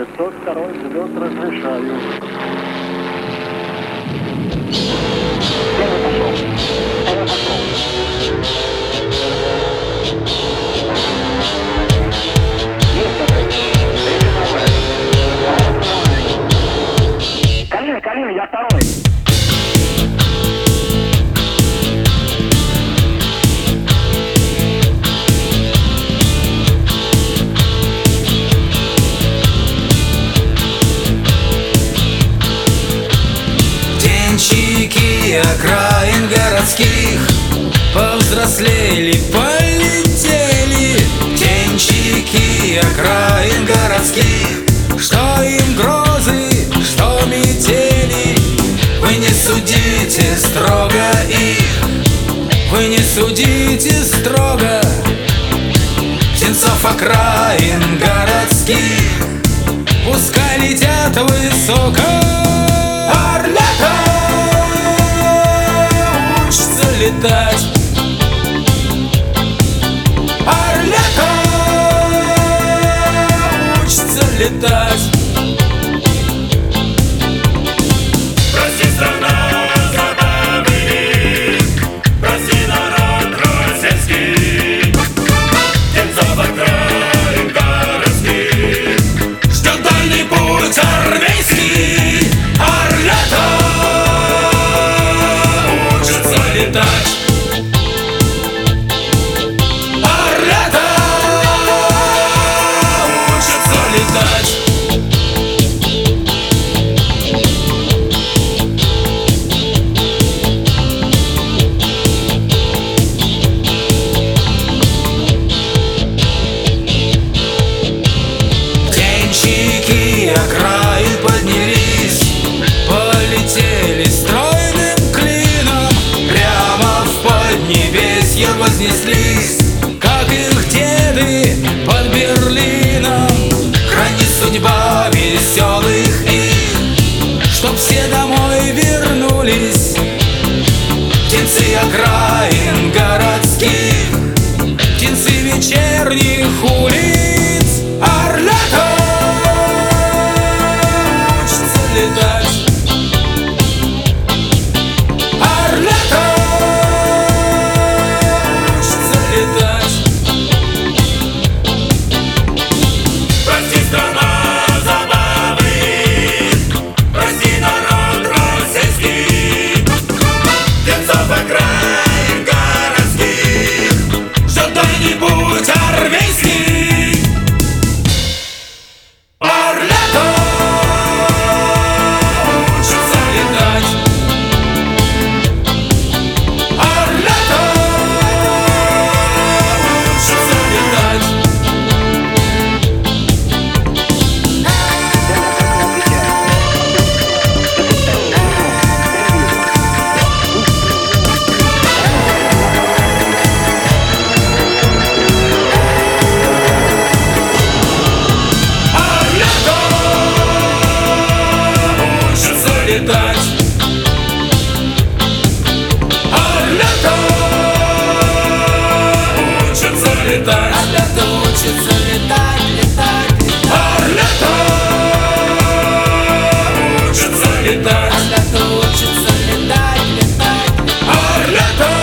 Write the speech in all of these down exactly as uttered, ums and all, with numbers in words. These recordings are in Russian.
пятьсот второй взлет разрешаю. Первый пошел. Второй пошел. Есть отрыв. Третий новый. Калина, Калина, я второй. Птенчики окраин городских повзрослели, полетели. Птенчики окраин городских, что им грозы, что метели. Вы не судите строго их, вы не судите строго птенцов окраин городских. Пускай летят высоко, орлята учатся летать. Орлята учатся летать. Прости, страна, забавы, прости, народ российский, птенцов окраин городских ждет дальний путь армейский. Орлята учатся летать. Орлята учатся летать. Птенчики окраин поднялись, полетели стройным клином, прямо в поднебесье вознеслись, как их деды под Берлином. Храни судьба веселых их, чтоб все домой вернулись. Птенцы окраин городских, птенцы вечерних улиц. Орлята учатся летать. Орлята учатся летать. Прости, страна, забавы, прости, народ российский, птенцов окраин городских ждет дальний путь армейский. Орлята учатся летать. Орлята учатся летать. Орлята учатся летать. Орлята учатся летать. Орлята учатся летать, летать, летать. Орлята учатся летать. Орлята учатся летать, летать. Орлята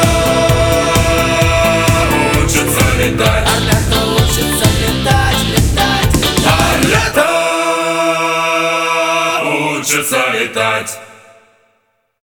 учатся летать. Орлята учатся летать, летать. Орлята учатся летать.